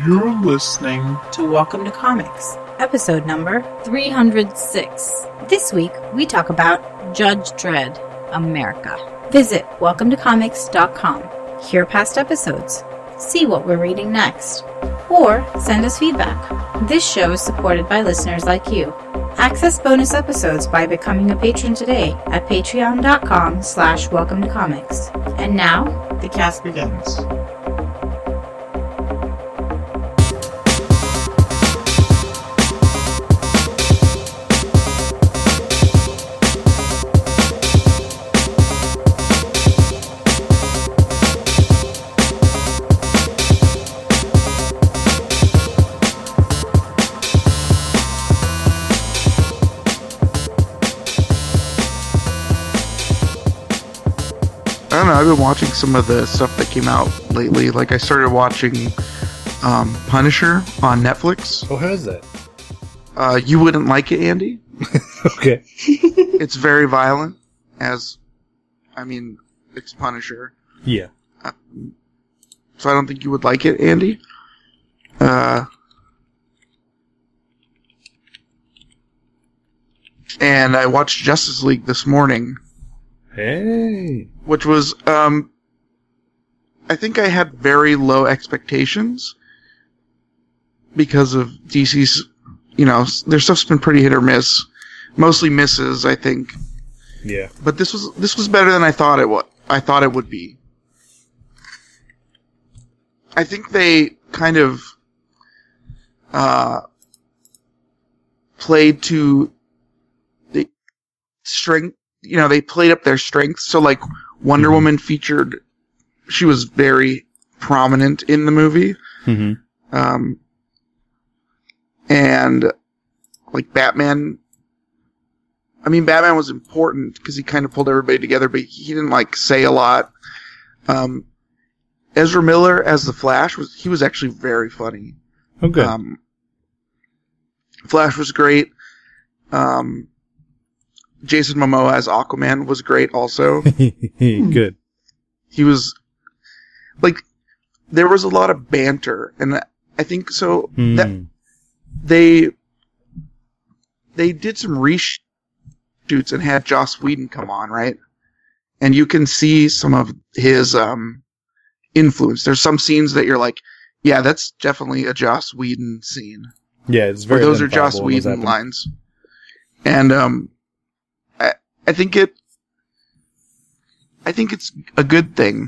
You're listening to Welcome to Comics, episode number 306. This week, we talk about Judge Dredd, America. Visit welcometocomics.com. Hear past episodes. See what we're reading next. Or send us feedback. This show is supported by listeners like you. Access bonus episodes by becoming a patron today at patreon.com/welcometocomics. And now, the cast begins. I don't know, I've been watching some of the stuff that came out lately. Like, I started watching Punisher on Netflix. Oh, how's that? You wouldn't like it, Andy. Okay. It's very violent, it's Punisher. Yeah. So I don't think you would like it, Andy. And I watched Justice League this morning. Hey. Which was, I think I had very low expectations because of DC's, their stuff's been pretty hit or miss. Mostly misses, I think. Yeah. But this was better than I thought it would be. I think they kind of, played to the strength. They played up their strengths. So, like, Wonder Woman featured, she was very prominent in the movie. Mm-hmm. And, like, Batman was important because he kind of pulled everybody together, but he didn't, like, say a lot. Ezra Miller as the Flash he was actually very funny. Oh, good. Flash was great. Jason Momoa as Aquaman was great also. Good. He was, like, there was a lot of banter, and I think so that they did some reshoots and had Joss Whedon come on, right? And you can see some of his influence. There's some scenes that you're like, yeah, that's definitely a Joss Whedon scene. Yeah, it's very. Those are Joss Whedon lines, and I think it's a good thing.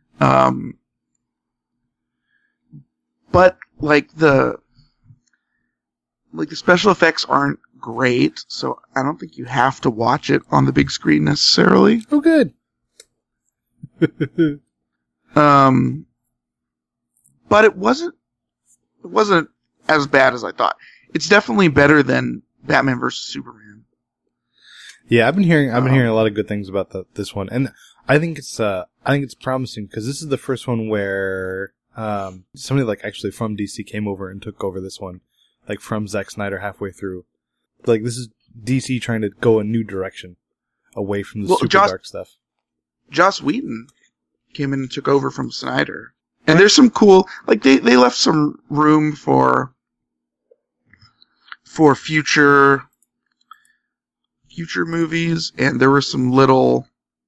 But like the special effects aren't great, so I don't think you have to watch it on the big screen necessarily. Oh, good. But it wasn't as bad as I thought. It's definitely better than Batman vs. Superman. Yeah, I've been hearing a lot of good things about this one, and I think it's promising because this is the first one where somebody like actually from DC came over and took over this one, like from Zack Snyder halfway through. Like this is DC trying to go a new direction away from the dark stuff. Joss Whedon came in and took over from Snyder, and there's some cool they left some room for future movies, and there were some little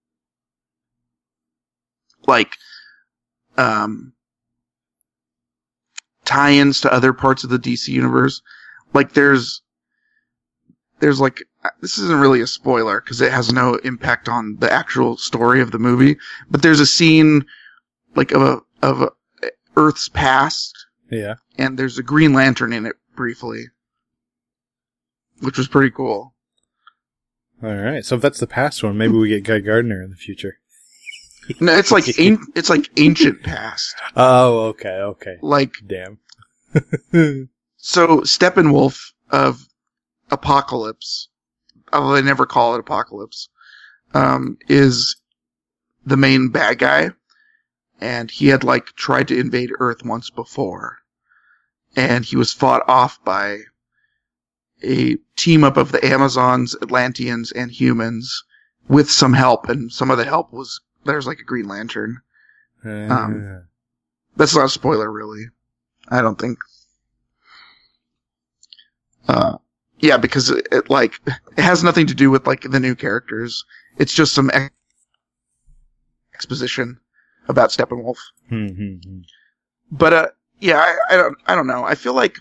tie-ins to other parts of the DC universe. Like there's like, this isn't really a spoiler because it has no impact on the actual story of the movie, but there's a scene like of Earth's past. Yeah. And there's a Green Lantern in it briefly, which was pretty cool. All right, so if that's the past one, maybe we get Guy Gardner in the future. No, it's like ancient past. Oh, okay. Like, damn. So Steppenwolf of Apocalypse, although they never call it Apocalypse, is the main bad guy, and he had tried to invade Earth once before, and he was fought off by a team up of the Amazons, Atlanteans, and humans with some help, and some of the help was there's a Green Lantern. That's not a spoiler, really. I don't think. Yeah, because it has nothing to do with like the new characters. It's just some exposition about Steppenwolf. But yeah, I don't know. I feel like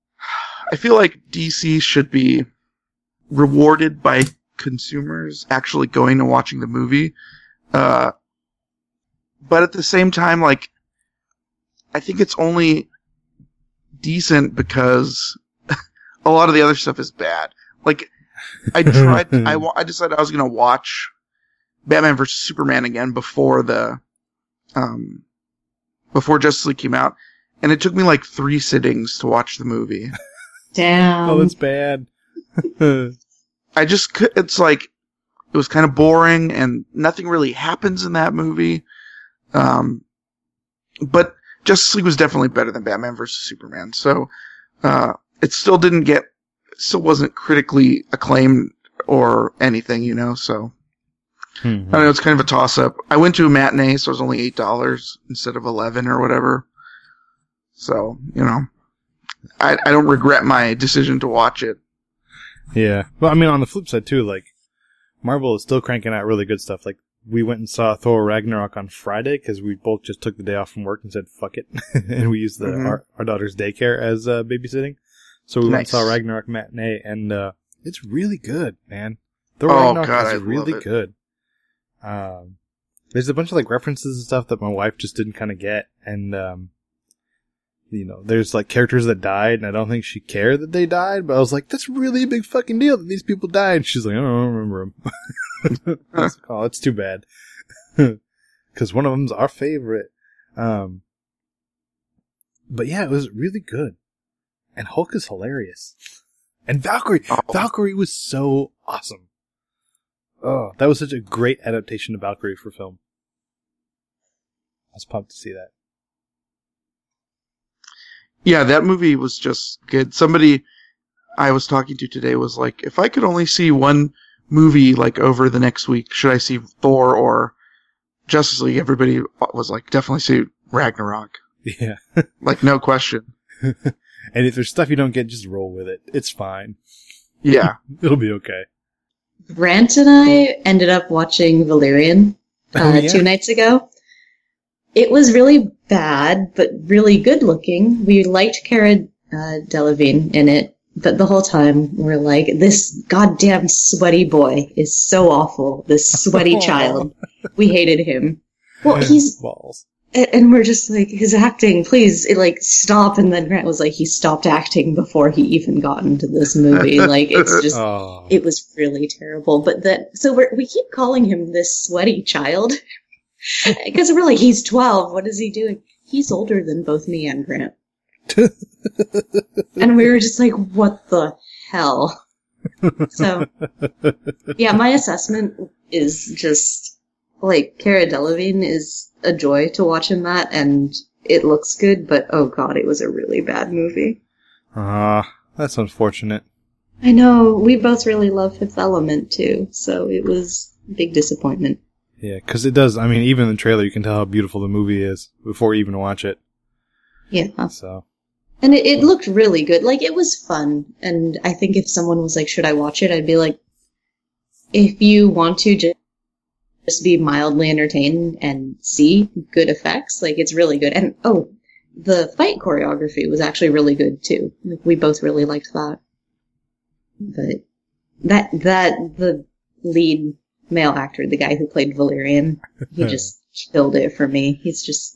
DC should be rewarded by consumers actually going and watching the movie. But at the same time, like, I think it's only decent because a lot of the other stuff is bad. Like, I decided I was going to watch Batman vs. Superman again before Justice League came out, and it took me like 3 sittings to watch the movie. Damn. Oh, that's bad. It's like, it was kind of boring, and nothing really happens in that movie. But Justice League was definitely better than Batman vs. Superman, so, it still wasn't critically acclaimed or anything, you know, so. I don't know, it's kind of a toss-up. I went to a matinee, so it was only $8 instead of $11 or whatever. So, you know, I don't regret my decision to watch it. Yeah. Well, I mean, on the flip side, too, like, Marvel is still cranking out really good stuff. Like, we went and saw Thor Ragnarok on Friday because we both just took the day off from work and said, fuck it. And we used our daughter's daycare as babysitting. So we went and saw Ragnarok matinee, and it's really good, man. Thor Ragnarok is really good. There's a bunch of like references and stuff that my wife just didn't kind of get, and you know, there's like characters that died, and I don't think she cared that they died, but I was like, that's really a big fucking deal that these people died. And she's like, I don't remember them. I was like, oh, it's too bad, because one of them's our favorite. But yeah, it was really good. And Hulk is hilarious. And Valkyrie! Oh. Valkyrie was so awesome. Oh, that was such a great adaptation of Valkyrie for film. I was pumped to see that. Yeah, that movie was just good. Somebody I was talking to today was like, if I could only see one movie like over the next week, should I see Thor or Justice League? Everybody was like, definitely see Ragnarok. Yeah. Like, no question. And if there's stuff you don't get, just roll with it. It's fine. Yeah. It'll be okay. Grant and I ended up watching Valerian 2 nights ago. It was really bad, but really good looking. We liked Cara Delevingne in it, but the whole time we're like, this goddamn sweaty boy is so awful. This sweaty child. We hated him. Well, he's... Balls. And we're just like, his acting, please, stop. And then Grant was like, he stopped acting before he even got into this movie. Like, it's just, It was really terrible. But so we keep calling him this sweaty child. Because we're like, he's 12. What is he doing? He's older than both me and Grant. And we were just like, what the hell? So, yeah, my assessment is just, like, Cara Delevingne is a joy to watch in that, and it looks good, but oh god, it was a really bad movie. That's unfortunate. I know, we both really love Fifth Element too, so it was a big disappointment. Yeah, because it does, I mean, even in the trailer you can tell how beautiful the movie is before you even watch it. Yeah. So. And it looked really good, like, it was fun, and I think if someone was like, should I watch it, I'd be like, if you want to just be mildly entertained and see good effects, like, it's really good. And the fight choreography was actually really good too. Like, we both really liked that. But the lead male actor, the guy who played Valerian, he just killed it for me. He's just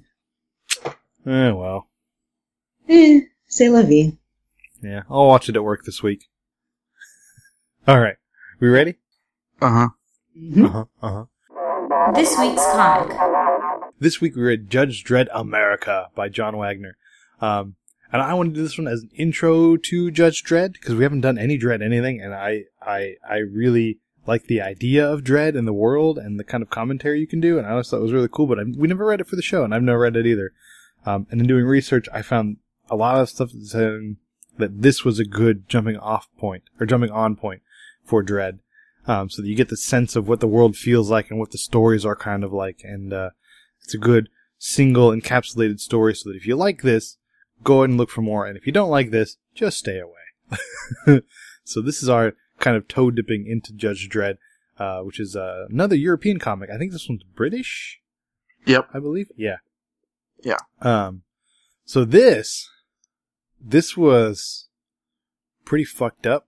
well. C'est la vie. Yeah, I'll watch it at work this week. Alright. We ready? Uh-huh. Mm-hmm. This week's comic. This week we read Judge Dredd America by John Wagner. And I want to do this one as an intro to Judge Dredd, because we haven't done any Dredd anything, and I really like the idea of Dredd and the world and the kind of commentary you can do, and I always thought it was really cool, but we never read it for the show, and I've never read it either. And in doing research, I found a lot of stuff saying that this was a good jumping on point for Dredd. So that you get the sense of what the world feels like and what the stories are kind of like. And it's a good single encapsulated story so that if you like this, go ahead and look for more. And if you don't like this, just stay away. So this is our kind of toe dipping into Judge Dredd, which is another European comic. I think this one's British. Yep. I believe. Yeah. Yeah. So this was pretty fucked up.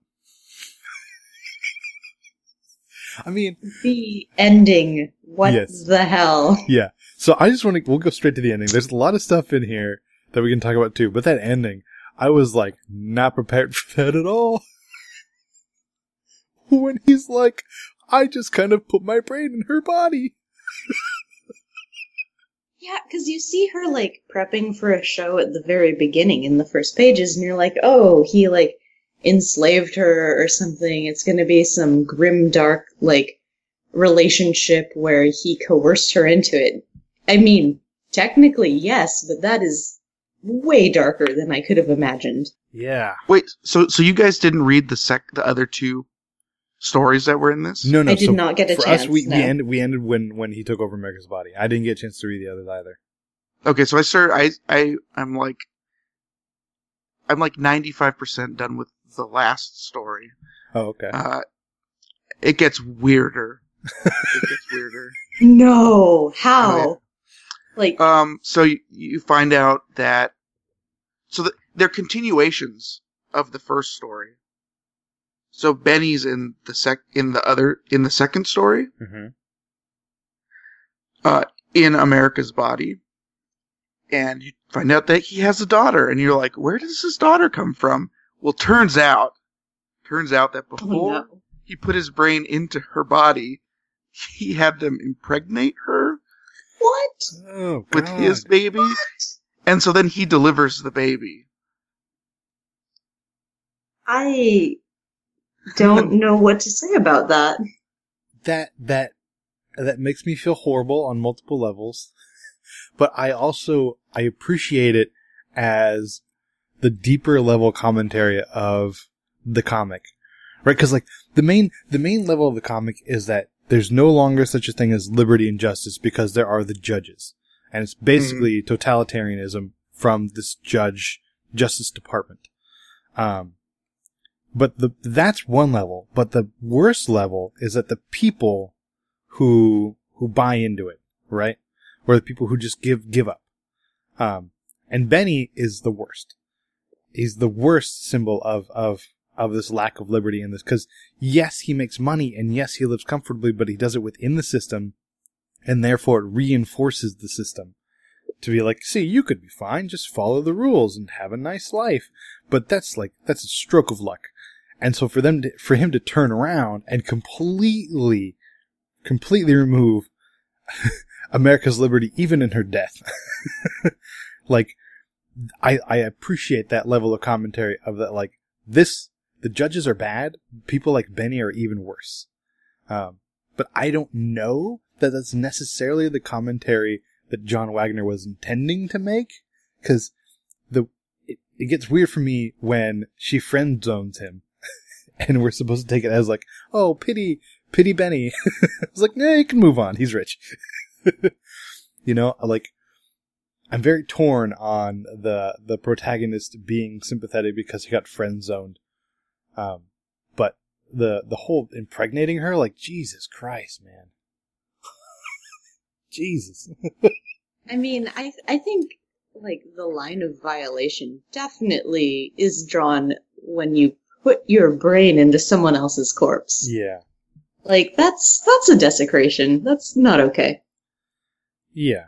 I mean, the ending. What yes. the hell? Yeah. So I just we'll go straight to the ending. There's a lot of stuff in here that we can talk about too, but that ending, I was like not prepared for that at all. When he's like, I just kind of put my brain in her body. Yeah, because you see her, like, prepping for a show at the very beginning in the first pages, and you're like, oh, he, like, enslaved her or something. It's going to be some grim, dark, like, relationship where he coerced her into it. I mean, technically, yes, but that is way darker than I could have imagined. Yeah. Wait, so you guys didn't read the other two stories that were in this? No. I did not get a chance. For us, we ended when he took over America's Body. I didn't get a chance to read the others either. Okay, so I started. I'm like 95% done with the last story. Oh, okay. It gets weirder. No, how? Like, so you find out that they're continuations of the first story. So Benny's in the second story. Mm-hmm. In America's Body. And you find out that he has a daughter, and you're like, where does his daughter come from? Well, turns out that before he put his brain into her body, he had them impregnate her. What? Oh, with his baby. What? And so then he delivers the baby. I don't know what to say about that. That makes me feel horrible on multiple levels. But I appreciate it as the deeper level commentary of the comic. Right? Cause like, the main level of the comic is that there's no longer such a thing as liberty and justice because there are the judges. And it's basically totalitarianism from this justice department. But that's one level. But the worst level is that the people who buy into it, right? Or the people who just give up. And Benny is the worst. He's the worst symbol of this lack of liberty in this. Cause yes, he makes money and yes, he lives comfortably, but he does it within the system. And therefore it reinforces the system to be like, see, you could be fine. Just follow the rules and have a nice life. But that's a stroke of luck. And so for him to turn around and completely remove America's liberty, even in her death. Like, I appreciate that level of commentary of that, like, the judges are bad, people like Benny are even worse. But I don't know that that's necessarily the commentary that John Wagner was intending to make, because it gets weird for me when she friend zones him, and we're supposed to take it as like, oh, pity Benny. I was like, nah, you can move on, he's rich. You know, like, I'm very torn on the protagonist being sympathetic because he got friend zoned. But the whole impregnating her, like, Jesus Christ, man. Jesus. I mean, I think, like, the line of violation definitely is drawn when you put your brain into someone else's corpse. Yeah. Like, that's a desecration. That's not okay. Yeah.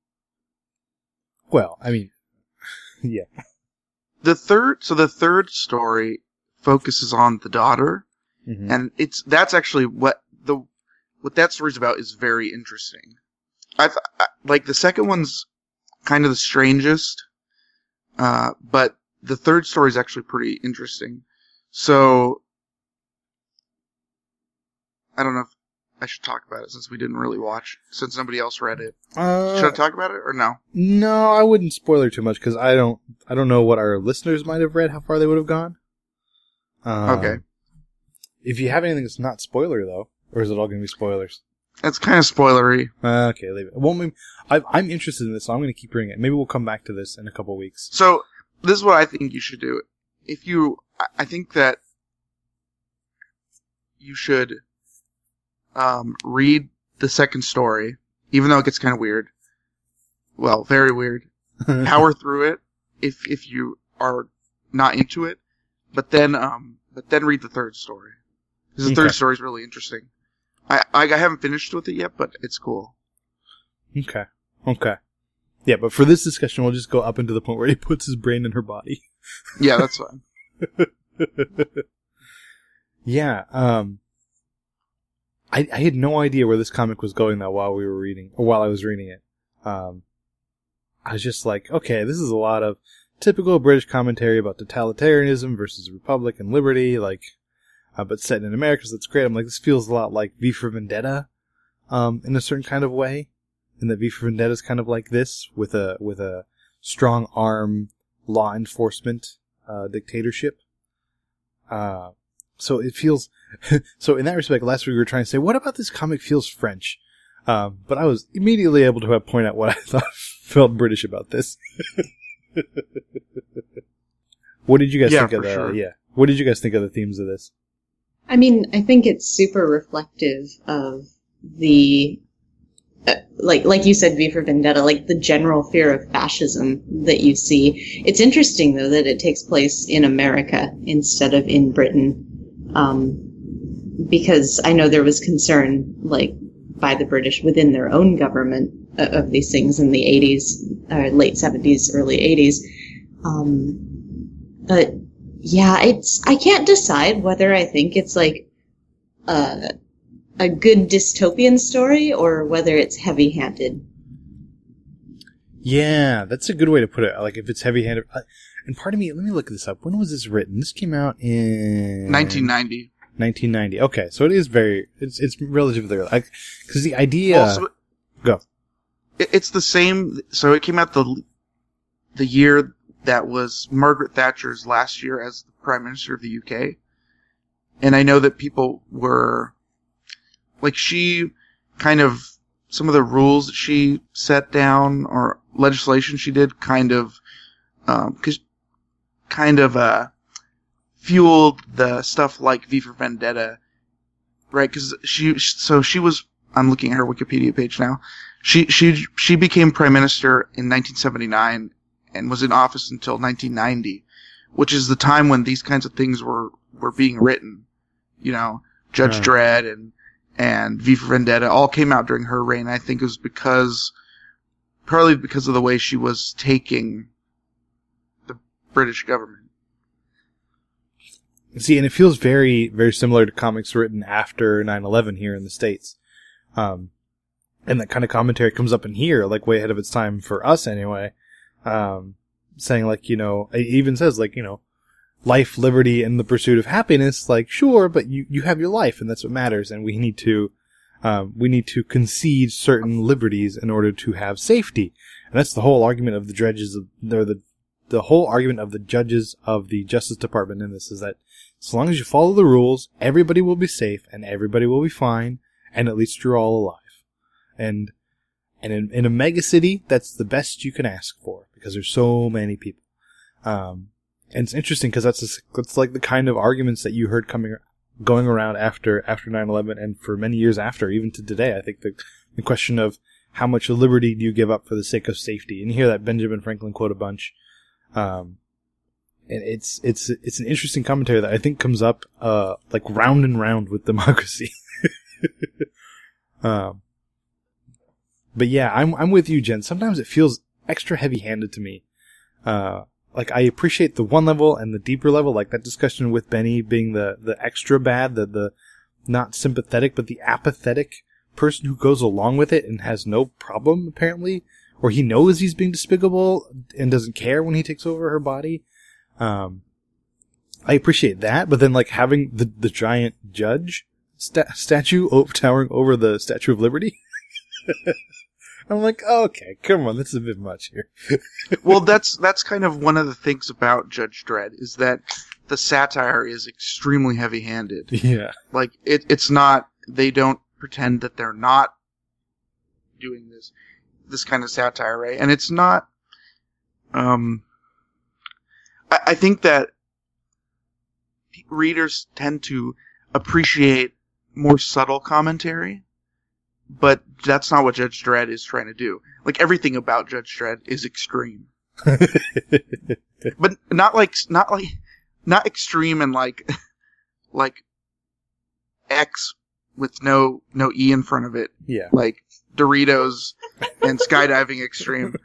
Well, I mean, yeah. The third story focuses on the daughter, and that's actually what that story's about is very interesting. Like, the second one's kind of the strangest, but the third story is actually pretty interesting. So, I don't know if I should talk about it since we didn't really watch, since nobody else read it. Should I talk about it or no? No, I wouldn't spoiler too much because I don't know what our listeners might have read, how far they would have gone. Okay. If you have anything that's not spoiler though, or is it all going to be spoilers? It's kind of spoilery. Okay, leave it. Well, I'm interested in this, so I'm going to keep bringing it. Maybe we'll come back to this in a couple weeks. So, this is what I think you should do. I think that you should read the second story, even though it gets kind of weird. Well, very weird. Power through it if you are not into it, but then read the third story, because the third story is really interesting. I haven't finished with it yet, but it's cool. Okay. Yeah, but for this discussion, we'll just go up into the point where he puts his brain in her body. Yeah, that's fine. Yeah, I had no idea where this comic was going though while I was reading it. I was just like, okay, this is a lot of typical British commentary about totalitarianism versus republic and liberty, but set in America, so that's great. I'm like, this feels a lot like V for Vendetta, in a certain kind of way. And that V for Vendetta is kind of like this, with a strong arm law enforcement, dictatorship. So it feels, so in that respect, last week we were trying to say, what about this comic feels French? But I was immediately able to point out what I thought felt British about this. What did you guys think of the, sure. What did you guys think of the themes of this? I mean, I think it's super reflective of the, like you said, V for Vendetta, like the general fear of fascism that you see. It's interesting, though, that it takes place in America instead of in Britain, because I know there was concern, by the British within their own government of these things in the 80s, late 70s, early 80s. But yeah, I can't decide whether I think it's like a good dystopian story or whether it's heavy-handed. Yeah, that's a good way to put it. Like, if it's heavy-handed. And part of me, let me look this up. When was this written? This came out in 1990. 1990. Okay, so it is it's relatively early. Because the idea. Go. It's the same. So it came out the year that was Margaret Thatcher's last year as the Prime Minister of the UK. And I know that people were, she kind of, some of the rules that she set down or legislation she did fueled the stuff like V for Vendetta, right? Because she was, I'm looking at her Wikipedia page now. She became Prime Minister in 1979 and was in office until 1990, which is the time when these kinds of things were being written. Judge Dredd and V for Vendetta all came out during her reign. I think it was partly because of the way she was taking the British government. See, and it feels very, very similar to comics written after 9/11 here in the States. And that kind of commentary comes up in here, way ahead of its time for us anyway. Saying it even says life, liberty, and the pursuit of happiness, sure, but you have your life and that's what matters, and we need to concede certain liberties in order to have safety. And that's the whole argument of the judges the whole argument of the judges of the Justice Department in this, is that as long as you follow the rules, everybody will be safe and everybody will be fine, and at least you're all alive. And in a mega city, that's the best you can ask for, because there's so many people. And it's interesting because that's like the kind of arguments that you heard going around after 9/11 and for many years after, even to today. I think the question of how much liberty do you give up for the sake of safety? And you hear that Benjamin Franklin quote a bunch. And it's an interesting commentary that I think comes up, round and round with democracy. But yeah, I'm with you, Jen. Sometimes it feels extra heavy-handed to me. I appreciate the one level and the deeper level, that discussion with Benny being the extra bad, the not sympathetic, but the apathetic person who goes along with it and has no problem, apparently, or he knows he's being despicable and doesn't care when he takes over her body. I appreciate that, but then, having the giant judge statue towering over the Statue of Liberty. I'm like, okay, come on, that's a bit much here. Well, that's kind of one of the things about Judge Dredd, is that the satire is extremely heavy-handed. Yeah. It's not, they don't pretend that they're not doing this kind of satire, right? And it's not, I think that readers tend to appreciate more subtle commentary, but that's not what Judge Dredd is trying to do. Like, everything about Judge Dredd is extreme. But not extreme and like X with no E in front of it. Yeah. Like Doritos and skydiving extreme.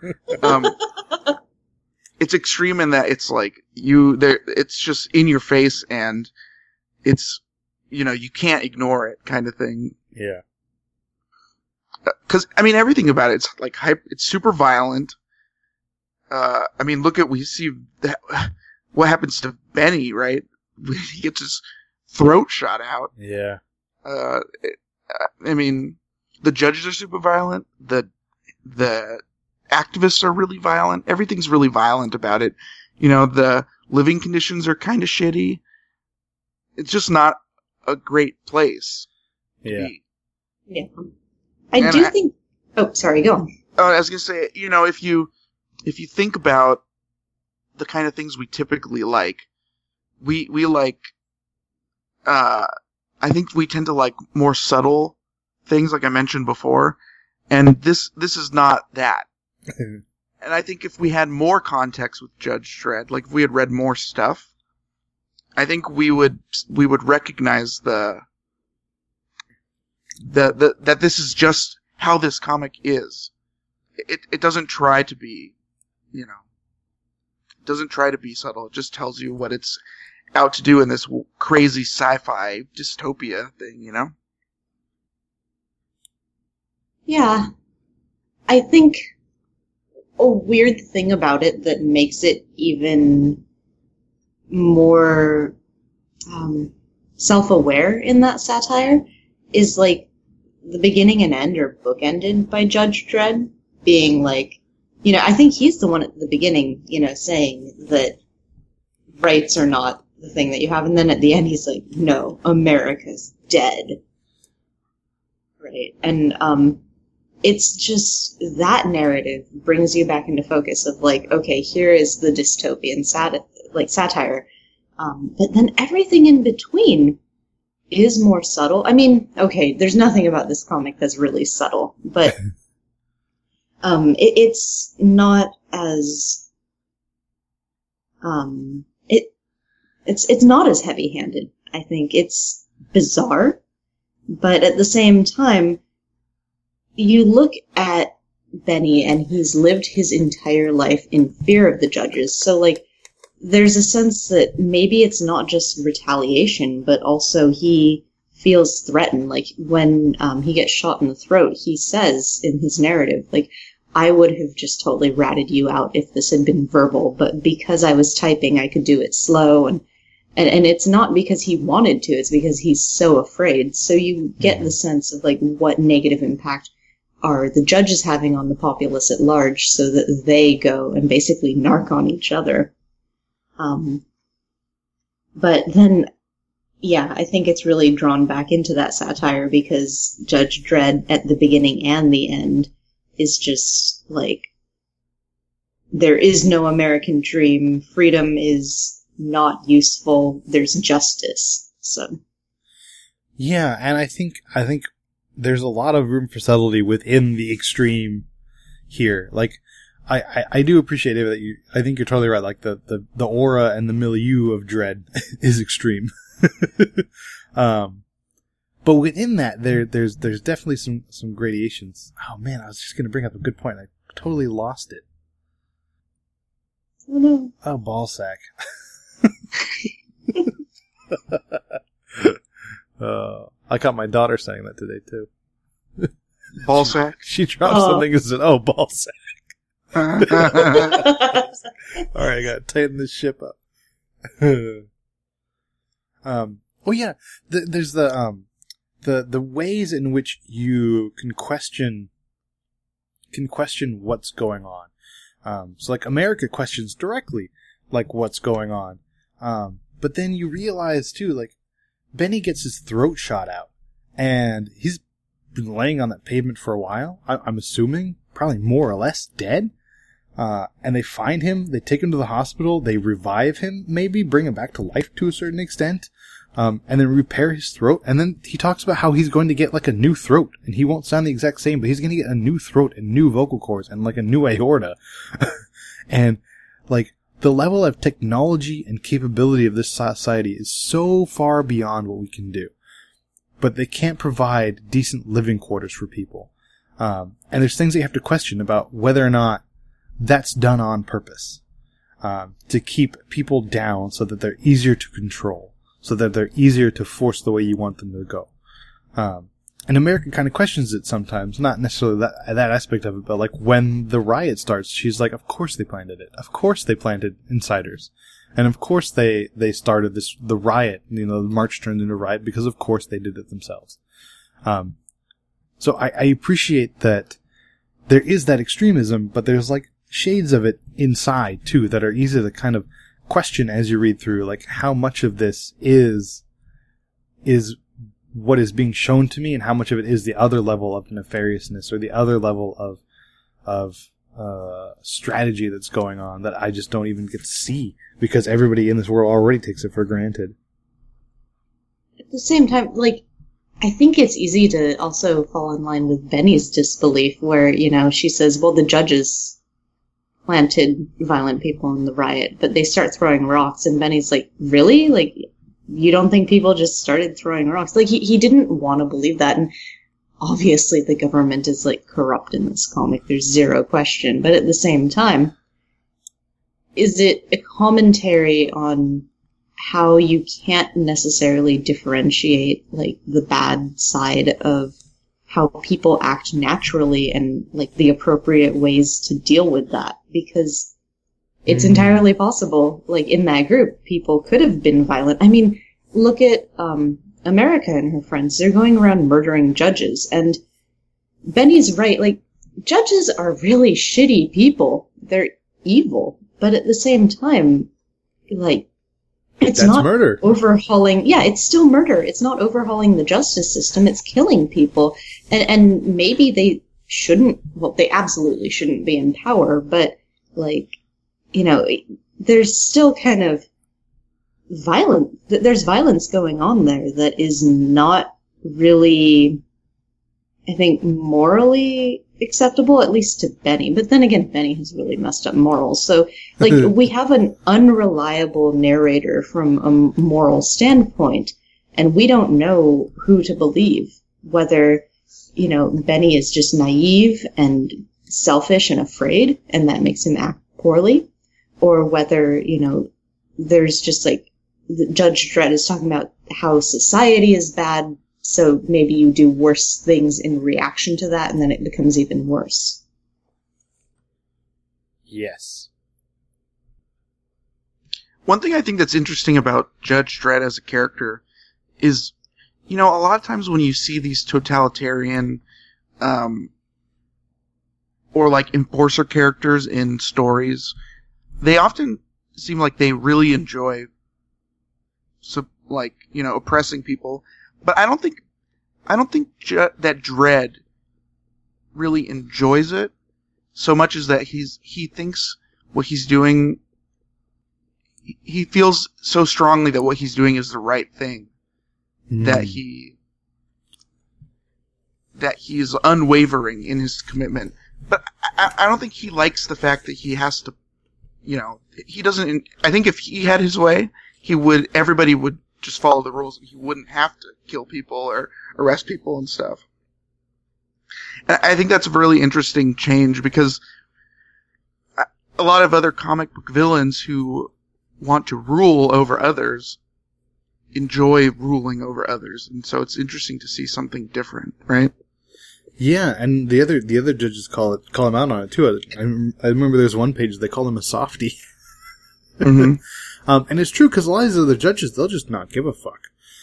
It's extreme in that it's like it's just in your face and it's, you can't ignore it kind of thing. Yeah. Cause, I mean, everything about it's like it's super violent. I mean, we see what happens to Benny, right? He gets his throat shot out. Yeah. I mean, the judges are super violent. The activists are really violent. Everything's really violent about it. The living conditions are kind of shitty. It's just not a great place. Yeah. Yeah. I do think. Oh, sorry. Go on. I was gonna say, if you think about the kind of things we typically like, we like. I think we tend to like more subtle things, like I mentioned before, and this is not that. And I think if we had more context with Judge Dredd, like if we had read more stuff, I think we would recognize that this is just how this comic is. It doesn't try to be, it doesn't try to be subtle. It just tells you what it's out to do in this crazy sci-fi dystopia thing, Yeah. I think a weird thing about it that makes it even more self-aware in that satire is like the beginning and end are bookended by Judge Dredd being like, I think he's the one at the beginning, saying that rights are not the thing that you have, and then at the end he's like, no, America's dead. Right? And it's just that narrative brings you back into focus of like, okay, here is the dystopian satire. But then everything in between is more subtle. I mean, okay, there's nothing about this comic that's really subtle, but it's not as it's not as heavy-handed. I think it's bizarre, but at the same time, you look at Benny and he's lived his entire life in fear of the judges. So, like, there's a sense that maybe it's not just retaliation, but also he feels threatened. Like, when he gets shot in the throat, he says in his narrative, like, I would have just totally ratted you out if this had been verbal, but because I was typing, I could do it slow. And it's not because he wanted to, it's because he's so afraid. So you get the sense of, like, what negative impact are the judges having on the populace at large so that they go and basically narc on each other. But then, yeah, I think it's really drawn back into that satire because Judge Dredd at the beginning and the end is just like, there is no American dream, freedom is not useful, there's justice. So yeah, and I think there's a lot of room for subtlety within the extreme here. Like, I do appreciate it that I think you're totally right. Like the aura and the milieu of Dredd is extreme. But within that, there's definitely some gradations. Oh man, I was just gonna bring up a good point. I totally lost it. Oh no. Oh, ballsack. I caught my daughter saying that today too. Ballsack? She dropped something and said, "Oh, ballsack." Alright, I gotta tighten this ship up. Oh yeah, there's the ways in which you can question what's going on. So like America questions directly, like, what's going on. But then you realize too, like, Benny gets his throat shot out and he's been laying on that pavement for a while. I'm assuming probably more or less dead. And they find him, they take him to the hospital, they revive him, maybe bring him back to life to a certain extent, and then repair his throat. And then he talks about how he's going to get like a new throat, and he won't sound the exact same, but he's going to get a new throat and new vocal cords and like a new aorta. And like the level of technology and capability of this society is so far beyond what we can do. But they can't provide decent living quarters for people. And there's things that you have to question about whether or not that's done on purpose, to keep people down so that they're easier to control, so that they're easier to force the way you want them to go. And America kind of questions it sometimes, not necessarily that aspect of it, but like when the riot starts, she's like, of course they planted it. Of course they planted insiders. And of course they started the riot, the march turned into a riot because of course they did it themselves. So I appreciate that there is that extremism, but there's like shades of it inside too that are easy to kind of question as you read through, like how much of this is what is being shown to me and how much of it is the other level of nefariousness or the other level of strategy that's going on that I just don't even get to see because everybody in this world already takes it for granted. At the same time, like, I think it's easy to also fall in line with Benny's disbelief where, she says, well, the judges planted violent people in the riot, but they start throwing rocks, and Benny's like, really? Like, you don't think people just started throwing rocks? Like, he didn't want to believe that, and obviously the government is, like, corrupt in this comic. There's zero question, but at the same time, is it a commentary on how you can't necessarily differentiate, like, the bad side of how people act naturally and, like, the appropriate ways to deal with that? Because it's entirely possible, like, in that group, people could have been violent. I mean, look at America and her friends. They're going around murdering judges, and Benny's right, like, judges are really shitty people. They're evil, but at the same time, like, it's That's not murder. Overhauling. Yeah, it's still murder. It's not overhauling the justice system. It's killing people. And maybe they shouldn't, well, they absolutely shouldn't be in power, but, like, there's still kind of there's violence going on there that is not really, I think, morally acceptable, at least to Benny. But then again, Benny has really messed up morals. So, like, we have an unreliable narrator from a moral standpoint, and we don't know who to believe. Whether, Benny is just naive and selfish and afraid, and that makes him act poorly, or whether, there's just, like, Judge Dredd is talking about how society is bad, so maybe you do worse things in reaction to that, and then it becomes even worse. Yes. One thing I think that's interesting about Judge Dredd as a character is, a lot of times when you see these totalitarian, or like enforcer characters in stories, they often seem like they really enjoy, oppressing people. But I don't think that Dredd really enjoys it so much as that he thinks what he's doing. He feels so strongly that what he's doing is the right thing, that he is unwavering in his commitment. But I don't think he likes the fact that he has to, he doesn't. I think if he had his way, everybody would just follow the rules, and he wouldn't have to kill people or arrest people and stuff. And I think that's a really interesting change, because a lot of other comic book villains who want to rule over others enjoy ruling over others, and so it's interesting to see something different, right? Yeah, and the other judges call him out on it too. I remember there's one page they call him a softie. Mm-hmm. And it's true, because a lot of these other judges, they'll just not give a fuck.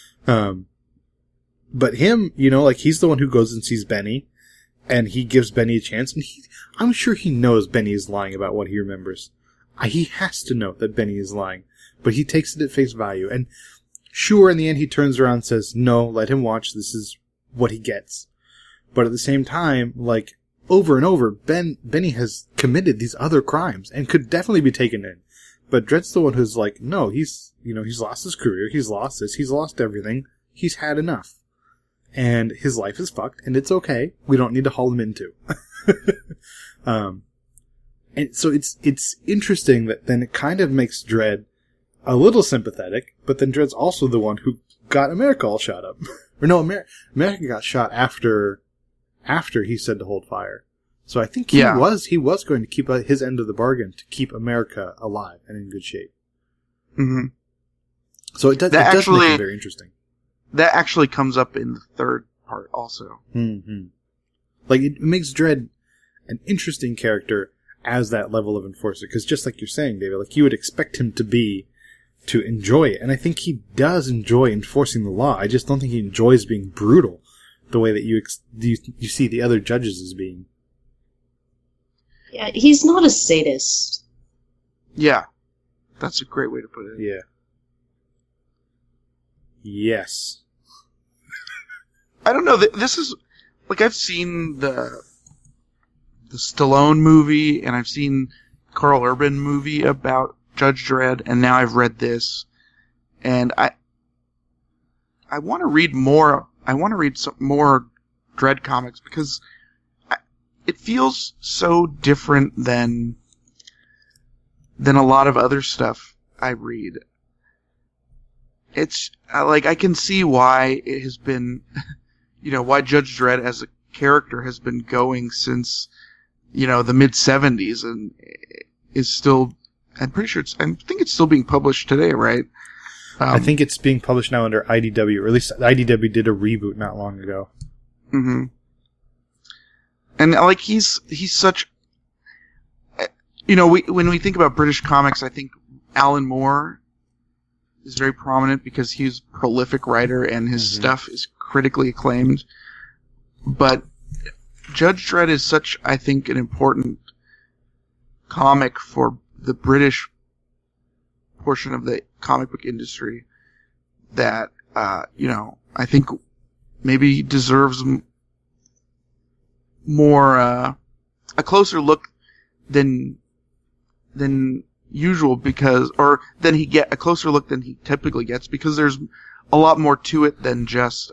But him, he's the one who goes and sees Benny, and he gives Benny a chance, and I'm sure he knows Benny is lying about what he remembers. He has to know that Benny is lying, but he takes it at face value, and sure, in the end he turns around and says, no, let him watch, this is what he gets. But at the same time, like, over and over, Benny has committed these other crimes and could definitely be taken in. But Dredd's the one who's like, no, he's lost his career, he's lost this, he's lost everything, he's had enough. And his life is fucked, and it's okay. We don't need to haul him into. And so it's interesting that then it kind of makes Dredd a little sympathetic, but then Dredd's also the one who got America all shot up. Or no, America got shot after he said to hold fire. So I think he was going to keep his end of the bargain to keep America alive and in good shape. Mm-hmm. So it does make it very interesting. That actually comes up in the third part also. Mm-hmm. Like, it makes Dredd an interesting character as that level of enforcer. Because just like you're saying, David, like, you would expect him to enjoy it. And I think he does enjoy enforcing the law. I just don't think he enjoys being brutal the way that you see the other judges as being. Yeah, he's not a sadist. Yeah. That's a great way to put it. Yeah. Yes. I don't know. This is, like, I've seen the Stallone movie, and I've seen Carl Urban movie about Judge Dredd, and now I've read this, and I want to read more. I want to read some more Dredd comics because it feels so different than a lot of other stuff I read. It's like, I can see why it has been, why Judge Dredd as a character has been going since, the mid-70s and is still, I'm pretty sure I think it's still being published today, right? I think it's being published now under IDW, or at least IDW did a reboot not long ago. Mm-hmm. And, like, he's such, when we think about British comics, I think Alan Moore is very prominent because he's a prolific writer and his stuff is critically acclaimed. But Judge Dredd is such, I think, an important comic for the British portion of the comic book industry that, I think maybe deserves more, a closer look than usual than a closer look than he typically gets because there's a lot more to it than just,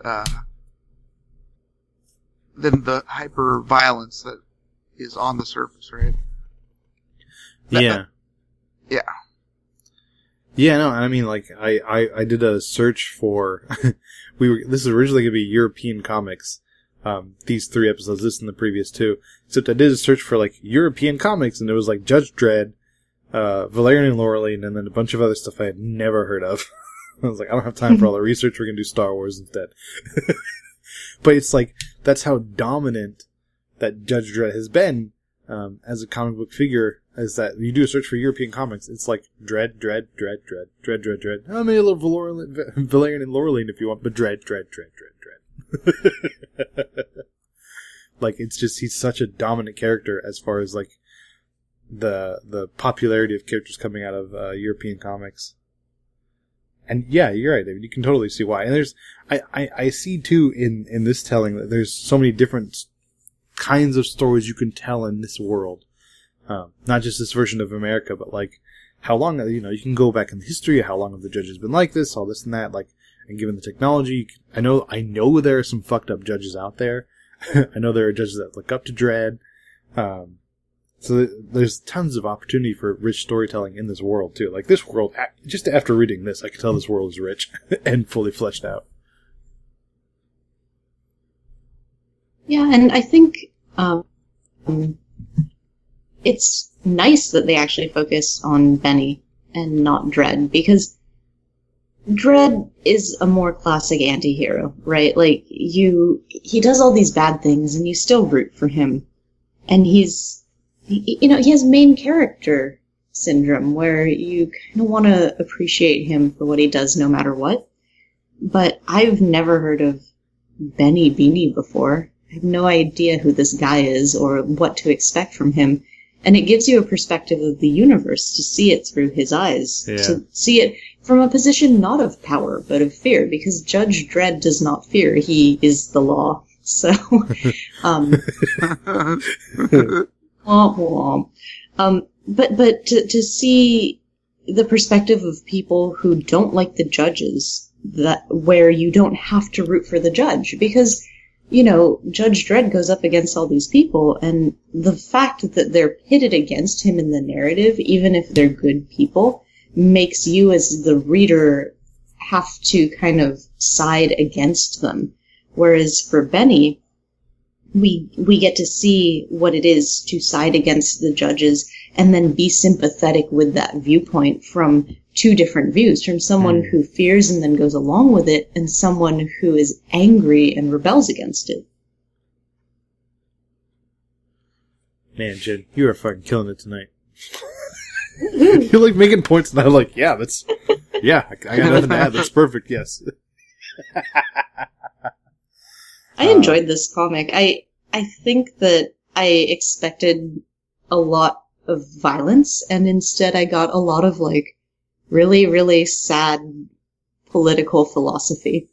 than the hyper violence that is on the surface, right? Yeah. Yeah. Yeah, no, I mean, like, I did a search for, this is originally going to be European comics, these 3 episodes, this and the previous 2, except I did a search for, like, European comics, and it was, like, Judge Dredd, Valerian and Laureline, and then a bunch of other stuff I had never heard of. I was like, I don't have time for all the research, we're going to do Star Wars instead. But it's like, that's how dominant that Judge Dredd has been, as a comic book figure, is that you do a search for European comics, it's like Dredd. Oh, maybe a little Valerian and Laureline if you want, but Dredd. Like, it's just, he's such a dominant character as far as, like, the popularity of characters coming out of European comics. And yeah, you're right, David. You can totally see why. And there's, I see too in this telling that there's so many different kinds of stories you can tell in this world. Not just this version of America, but like how long, you can go back in history, how long have the judges been like this, all this and that, like, and given the technology, I know there are some fucked up judges out there. I know there are judges that look up to Dredd. So there's tons of opportunity for rich storytelling in this world, too. Like, this world, just after reading this, I can tell this world is rich and fully fleshed out. Yeah, and I think it's nice that they actually focus on Benny and not Dredd, because Dredd is a more classic anti-hero, right? Like, he does all these bad things, and you still root for him. And he has main character syndrome, where you kind of want to appreciate him for what he does no matter what. But I've never heard of Benny Beanie before. I have no idea who this guy is or what to expect from him. And it gives you a perspective of the universe to see it through his eyes. Yeah. To see it from a position not of power, but of fear, because Judge Dredd does not fear. He is the law. So, womp womp. But to see the perspective of people who don't like the judges, that where you don't have to root for the judge, because, you know, Judge Dredd goes up against all these people, and the fact that they're pitted against him in the narrative, even if they're good people, makes you as the reader have to kind of side against them. Whereas for Benny, we get to see what it is to side against the judges and then be sympathetic with that viewpoint from two different views, from someone who fears and then goes along with it, and someone who is angry and rebels against it. Man, Jen, you are fucking killing it tonight. You're like making points, and I'm like, yeah, that's, yeah, I got nothing to add. That's perfect. Yes. I enjoyed this comic. I think that I expected a lot of violence, and instead I got a lot of, like, really, really sad political philosophy.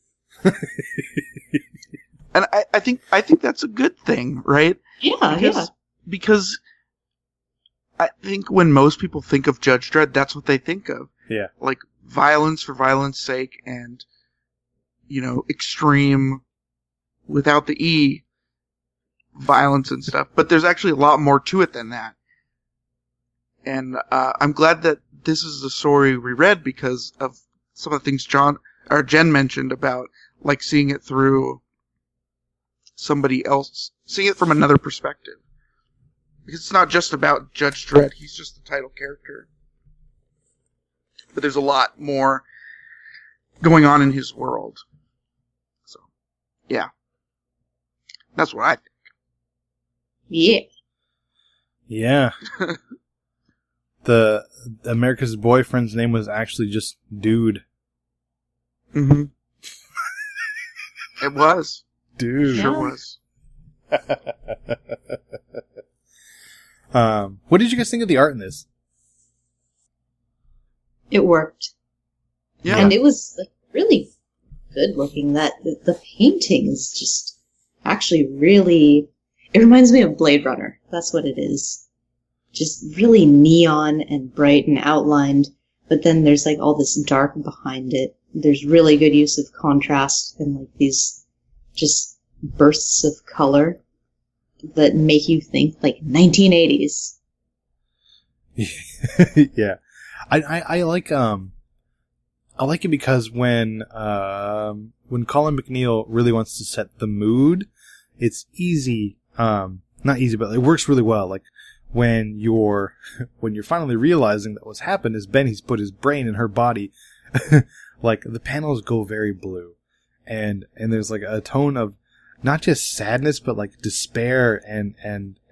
And I think that's a good thing, right? Yeah, Because I think when most people think of Judge Dredd, that's what they think of. Yeah. Like, violence for violence sake and, you know, extreme, without the E, violence and stuff. But there's actually a lot more to it than that. And I'm glad that this is the story we read because of some of the things Jen mentioned about, like, seeing it through somebody else, seeing it from another perspective. Because it's not just about Judge Dredd, he's just the title character. But there's a lot more going on in his world. So, yeah. That's what I think. Yeah. Yeah. The America's boyfriend's name was actually just Dude. Mm-hmm. It was. Dude. It sure was. What did you guys think of the art in this? It worked. Yeah. And it was, like, really good looking. That the painting is just actually really, it reminds me of Blade Runner. That's what it is. Just really neon and bright and outlined, but then there's, like, all this dark behind it. There's really good use of contrast and, like, these just bursts of color that make you think, like, 1980s. Yeah. I like it because when Colin McNeil really wants to set the mood, it's easy, not easy, but it works really well. Like, when you're finally realizing that what's happened is Benny's put his brain in her body, like, the panels go very blue. And there's, like, a tone of not just sadness, but, like, despair and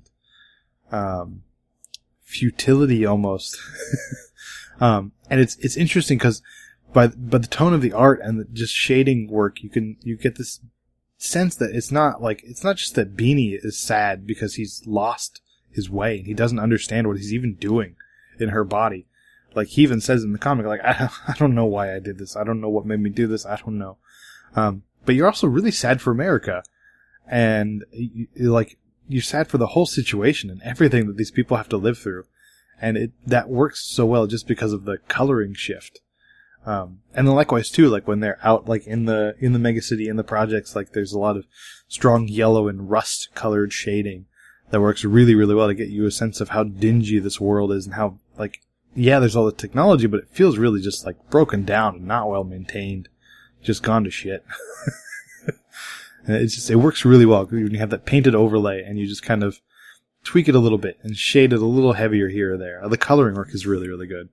futility almost. And it's interesting because by the tone of the art and the just shading work, you get this sense that it's not just that Beanie is sad because he's lost his way and he doesn't understand what he's even doing in her body. Like, he even says in the comic, like, I don't know why I did this. I don't know what made me do this. I don't know. But you're also really sad for America. And you're sad for the whole situation and everything that these people have to live through. And that works so well just because of the coloring shift. And then likewise too, like, when they're out, like, in the megacity, in the projects, like, there's a lot of strong yellow and rust colored shading that works really, really well to get you a sense of how dingy this world is and how, like, yeah, there's all the technology, but it feels really just, like, broken down and not well maintained. Just gone to shit. And it works really well when you have that painted overlay and you just kind of tweak it a little bit and shade it a little heavier here or there. The coloring work is really, really good.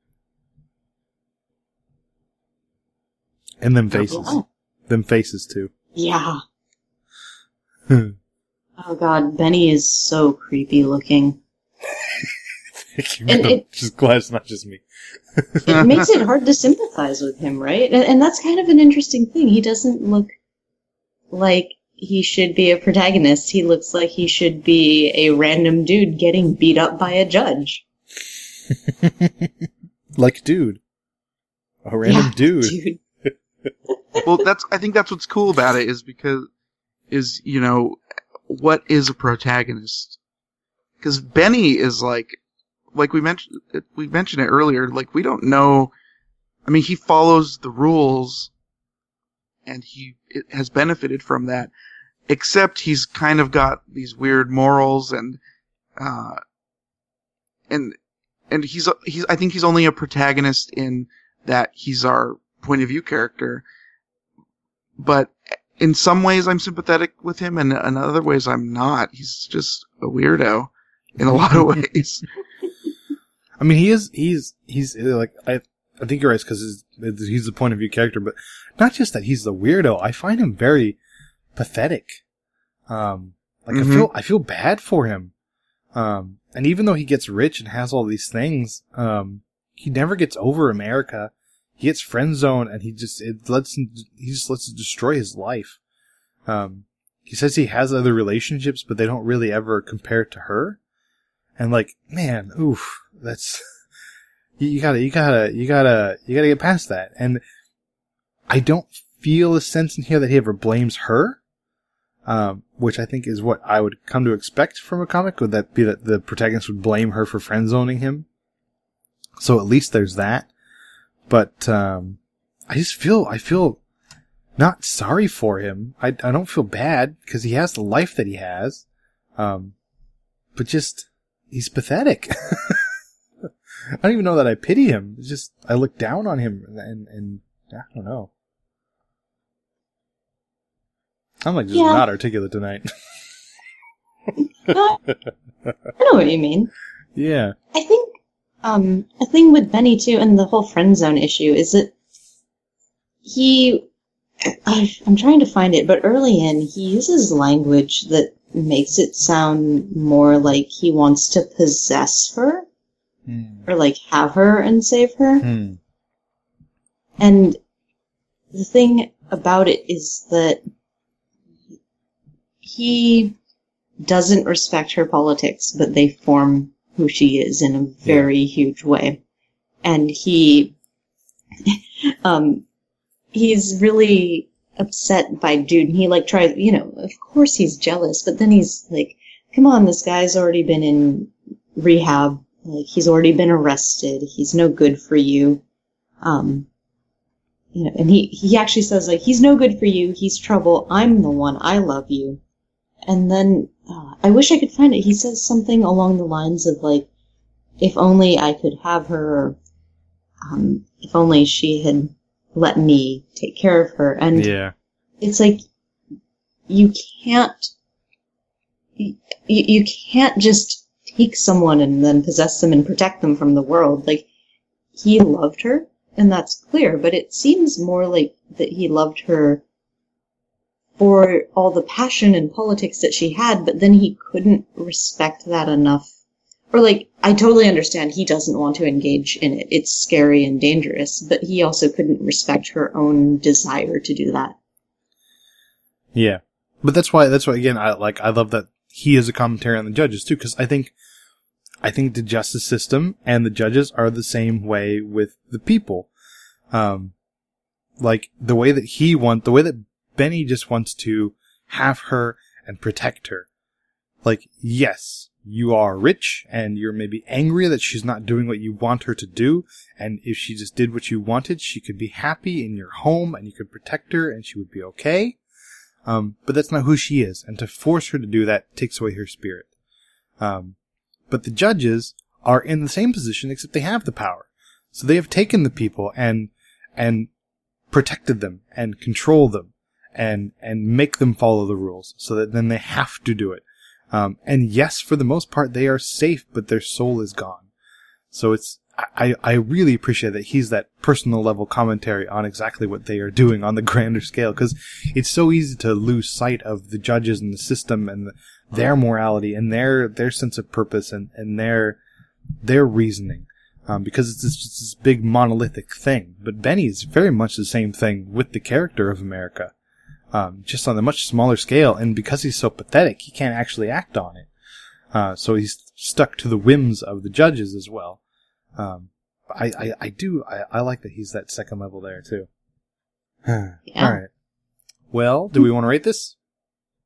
And them faces. Oh. Them faces, too. Yeah. Oh god, Benny is so creepy looking. I'm just glad it's not just me. It makes it hard to sympathize with him, right? And that's kind of an interesting thing. He doesn't look like he should be a protagonist. He looks like he should be a random dude getting beat up by a judge. Like Dude. A random dude. Well, I think that's what's cool about it, is because is, what is a protagonist? Because Benny is like we mentioned it earlier, we don't know. I mean, he follows the rules, and he has benefited from that, except he's kind of got these weird morals, and he's I think he's only a protagonist in that he's our point of view character, but in some ways I'm sympathetic with him, and in other ways I'm not. He's just a weirdo in a lot of ways. I mean, he's I think you're right, because he's the point of view character, but not just that he's the weirdo. I find him very pathetic. I feel bad for him. And even though he gets rich and has all these things, he never gets over America. He gets friend zoned, and he just lets it destroy his life. He says he has other relationships, but they don't really ever compare to her. And man, oof, that's, you gotta get past that. And I don't feel a sense in here that he ever blames her, which I think is what I would come to expect from a comic. Would that be that the protagonist would blame her for friend zoning him? So at least there's that. But, I feel not sorry for him. I don't feel bad because he has the life that he has. But just, he's pathetic. I don't even know that I pity him. It's just, I look down on him and I don't know. I'm just not articulate tonight. I know what you mean. Yeah. I think, a thing with Benny too, and the whole friend zone issue is that I'm trying to find it, but early in, he uses language that makes it sound more like he wants to possess her, or have her and save her. And the thing about it is that he doesn't respect her politics, but they form who she is in a very huge way. And he's really upset by Dude, and he tries, of course he's jealous, but then he's come on, this guy's already been in rehab, he's already been arrested, he's no good for you. And he actually says, he's no good for you, he's trouble, I'm the one, I love you. And then, I wish I could find it, he says something along the lines of, if only I could have her, if only she had let me take care of her. And it's you can't just take someone and then possess them and protect them from the world. He loved her, and that's clear, but it seems more like that he loved her for all the passion and politics that she had, but then he couldn't respect that enough. Or I totally understand he doesn't want to engage in it. It's scary and dangerous, but he also couldn't respect her own desire to do that. Yeah. But that's why again, I love that he is a commentary on the judges too, because I think the justice system and the judges are the same way with the people. The way that Benny just wants to have her and protect her. Yes, you are rich, and you're maybe angry that she's not doing what you want her to do, and if she just did what you wanted, she could be happy in your home, and you could protect her, and she would be okay. But that's not who she is, and to force her to do that takes away her spirit. But the judges are in the same position, except they have the power. So they have taken the people and protected them, and control them, and make them follow the rules, so that then they have to do it. And yes, for the most part, they are safe, but their soul is gone. So I really appreciate that he's that personal level commentary on exactly what they are doing on the grander scale, because it's so easy to lose sight of the judges and the system and their morality and their sense of purpose and their reasoning. Because it's this big monolithic thing. But Benny is very much the same thing with the character of America. Just on a much smaller scale, and because he's so pathetic, he can't actually act on it. So he's stuck to the whims of the judges as well. I like that he's that second level there too. Yeah. All right. Well, do we want to rate this?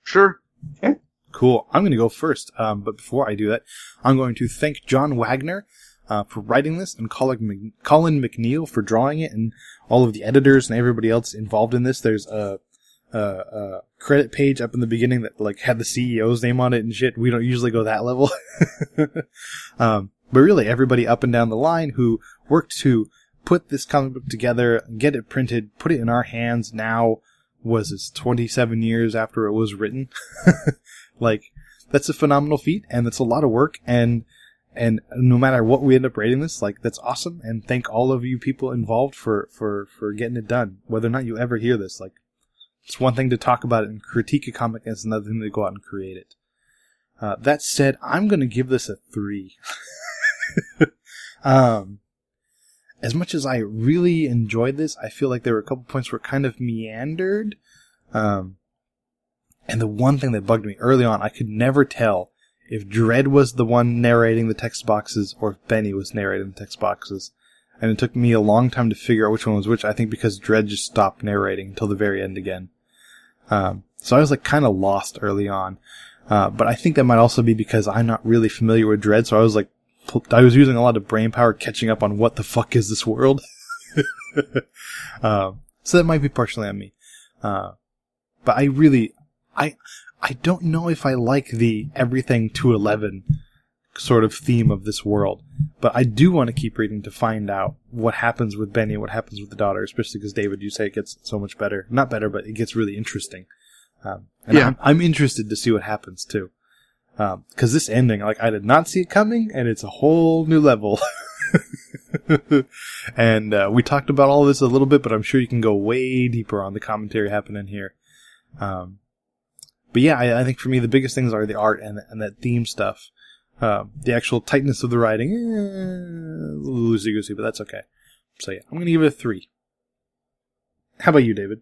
Sure. Sure. Cool. I'm going to go first. But before I do that, I'm going to thank John Wagner for writing this, and Colin McNeil for drawing it, and all of the editors and everybody else involved in this. There's a credit page up in the beginning that like had the CEO's name on it and shit. We don't usually go that level. But really, everybody up and down the line who worked to put this comic book together, get it printed, put it in our hands now, was it 27 years after it was written? Like, that's a phenomenal feat, and that's a lot of work, and no matter what we end up rating this, like, that's awesome, and thank all of you people involved for getting it done. Whether or not you ever hear this, like, it's one thing to talk about it and critique a comic, and it's another thing to go out and create it. That said, I'm gonna give this a 3. As much as I really enjoyed this, I feel like there were a couple points where it kind of meandered. And the one thing that bugged me early on, I could never tell if Dredd was the one narrating the text boxes or if Benny was narrating the text boxes. And it took me a long time to figure out which one was which, I think because Dredd just stopped narrating until the very end again. So I was like kind of lost early on. But I think that might also be because I'm not really familiar with Dredd, so I was using a lot of brain power catching up on what the fuck is this world. So that might be partially on me. But I don't know if I like the everything to 11 sort of theme of this world. But I do want to keep reading to find out what happens with Benny, what happens with the daughter, especially because, David, you say it gets so much better. Not better, but it gets really interesting. I'm interested to see what happens, too. Because this ending, like, I did not see it coming, and it's a whole new level. And we talked about all this a little bit, but I'm sure you can go way deeper on the commentary happening here. But yeah, I think for me the biggest things are the art and that theme stuff. The actual tightness of the writing, a little loosey-goosey, but that's okay. So yeah, I'm going to give it a 3. How about you, David?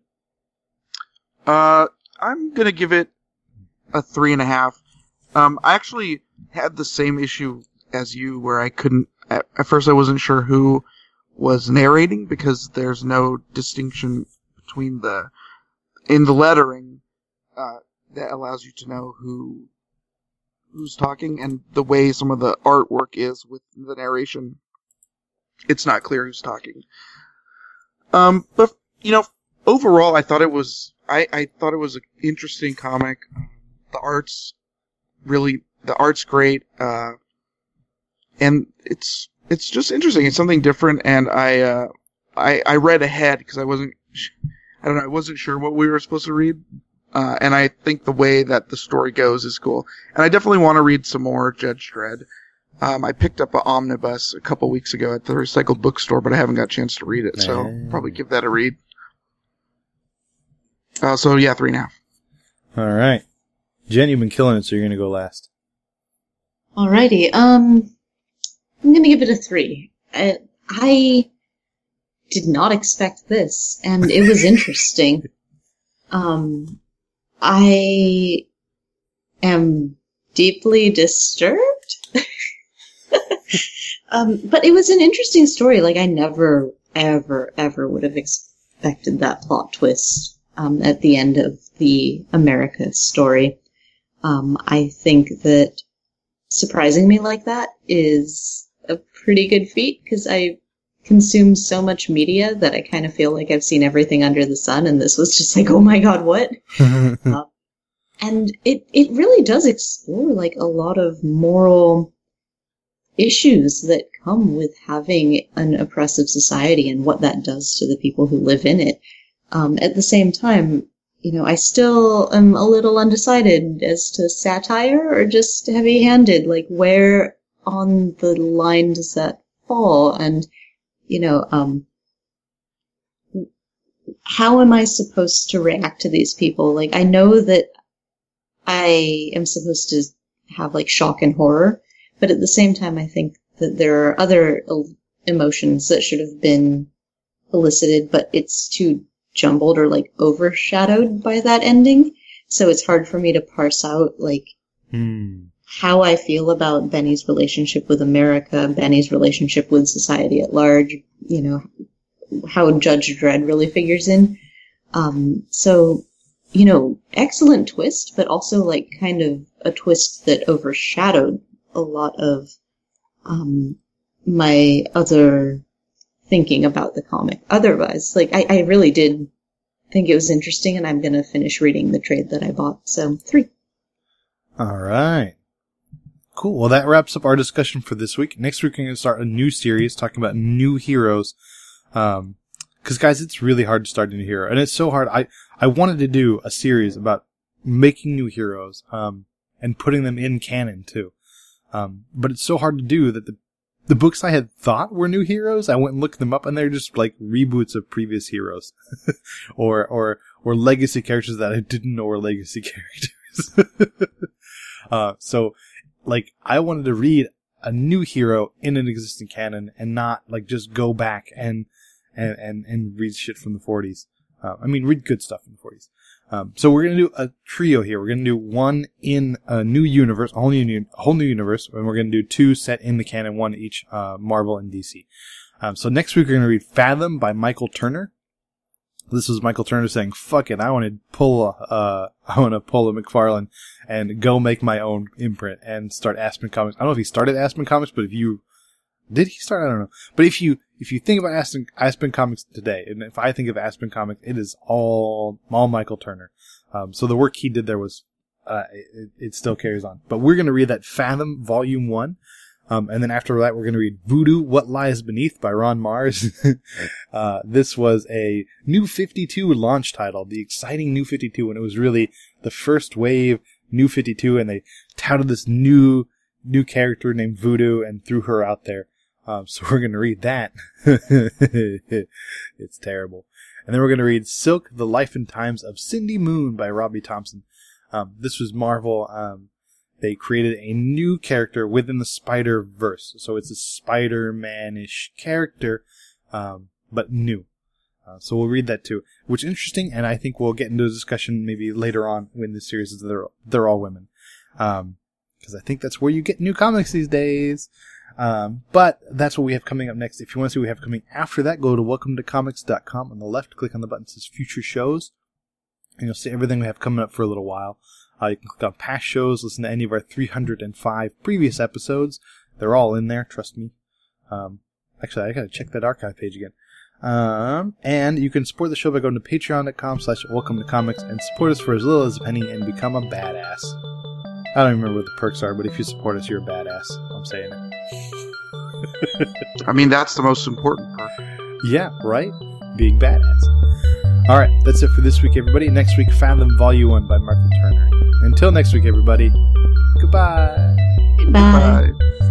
I'm going to give it a 3.5. I actually had the same issue as you, where I couldn't. At first, I wasn't sure who was narrating because there's no distinction between in the lettering that allows you to know who's talking, and the way some of the artwork is with the narration, it's not clear who's talking. But overall, I thought it was an interesting comic. The art's great, and it's just interesting. It's something different, and I read ahead because I wasn't sure what we were supposed to read, and I think the way that the story goes is cool. And I definitely want to read some more Judge Dredd. I picked up an omnibus a couple weeks ago at the recycled bookstore, but I haven't got a chance to read it, so I'll probably give that a read. So yeah, 3.5. All right. Jen, you've been killing it, so you're going to go last. Alrighty. I'm going to give it a 3. I did not expect this, and it was interesting. I am deeply disturbed. But it was an interesting story. Like, I never, ever, ever would have expected that plot twist at the end of the America story. I think that surprising me like that is a pretty good feat, because I consume so much media that I kind of feel like I've seen everything under the sun, and this was just like, oh my god, what? And it really does explore like a lot of moral issues that come with having an oppressive society and what that does to the people who live in it. At the same time, I still am a little undecided as to satire or just heavy-handed. Like, where on the line does that fall? And, how am I supposed to react to these people? Like, I know that I am supposed to have, like, shock and horror, but at the same time, I think that there are other emotions that should have been elicited, but it's too jumbled or like overshadowed by that ending. So it's hard for me to parse out like how I feel about Benny's relationship with America, Benny's relationship with society at large, how Judge Dredd really figures in. So excellent twist, but also like kind of a twist that overshadowed a lot of my other thinking about the comic. Otherwise, like I really did think it was interesting, and I'm going to finish reading the trade that I bought. So 3. All right. Cool. Well, that wraps up our discussion for this week. Next week, we're going to start a new series talking about new heroes. Because, guys, it's really hard to start a new hero. And it's so hard. I wanted to do a series about making new heroes and putting them in canon, too. But it's so hard to do that the books I had thought were new heroes, I went and looked them up, and they're just like reboots of previous heroes. or legacy characters that I didn't know were legacy characters. So, like, I wanted to read a new hero in an existing canon and not, like, just go back and read shit from the 40s. Read good stuff from the 40s. So we're going to do a trio here. We're going to do one in a new universe, a whole new universe, and we're going to do 2 set in the canon, 1 each, Marvel and DC. So next week we're going to read Fathom by Michael Turner. This was Michael Turner saying, fuck it, I want to pull a McFarlane and go make my own imprint and start Aspen Comics. I don't know if he started Aspen Comics, but did he start? I don't know. But if you think about Aspen Comics today, and if I think of Aspen Comics, it is all Michael Turner. So the work he did there was, it still carries on. But we're going to read that Fathom Volume 1. And then after that, we're going to read Voodoo, What Lies Beneath by Ron Mars. This was a New 52 launch title, the exciting New 52, and it was really the first wave New 52, and they touted this new character named Voodoo and threw her out there. So we're going to read that. It's terrible. And then we're going to read Silk, The Life and Times of Cindy Moon by Robbie Thompson. This was Marvel. They created a new character within the Spider-Verse. So it's a Spider-Man-ish character, but new. So we'll read that too, which is interesting, and I think we'll get into a discussion maybe later on when this series is They're All Women. Because I think that's where you get new comics these days. But that's what we have coming up next. If you want to see what we have coming after that, go to welcometocomics.com. On the left, click on the button that says Future Shows, and you'll see everything we have coming up for a little while. You can click on past shows, listen to any of our 305 previous episodes. They're all in there, trust me. Actually, I gotta check that archive page again. And you can support the show by going to patreon.com/welcometocomics and support us for as little as a penny and become a badass. I don't remember what the perks are, but if you support us, you're a badass. I'm saying it. That's the most important part. Yeah, right? Being badass. Alright, that's it for this week, everybody. Next week, Fathom Volume 1 by Michael Turner. Until next week, everybody. Goodbye. Goodbye.